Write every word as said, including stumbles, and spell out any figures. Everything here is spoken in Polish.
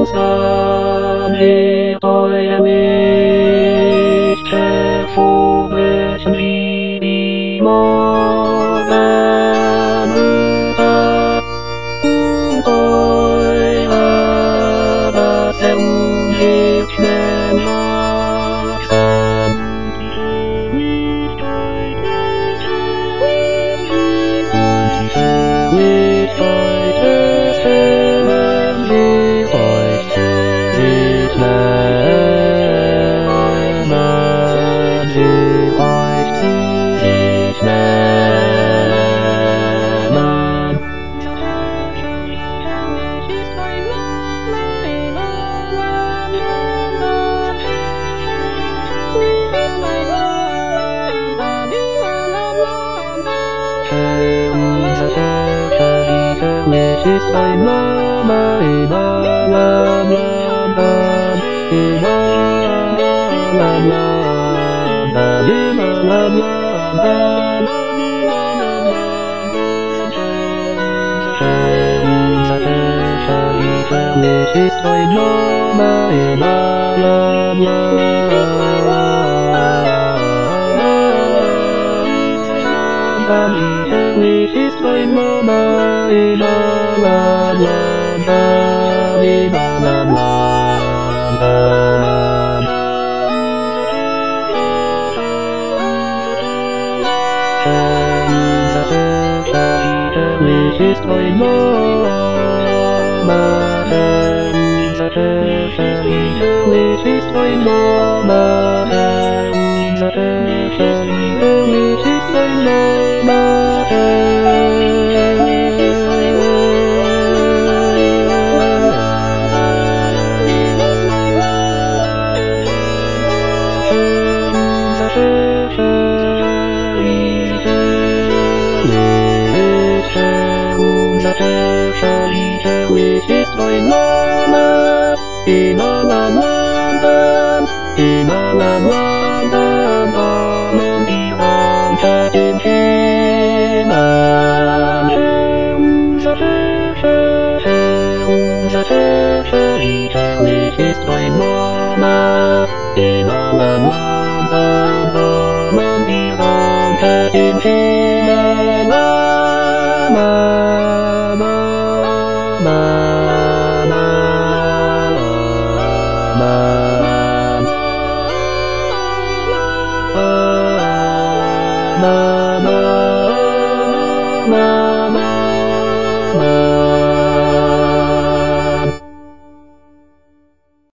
razem z nami, to jeszcze wobec nimi możemy tak oj, rada się użyć nam jak sam. Which is my mama, la la la la, la la la la, la la which is my mama, la la la which is my mama, la la la la la la la which is my mama, which is my mama, which is my mama. Which is my mama, la la la la, la la la la, non di ranca in hina. Which is my mama, la la la la, non di ranca in hina. Ma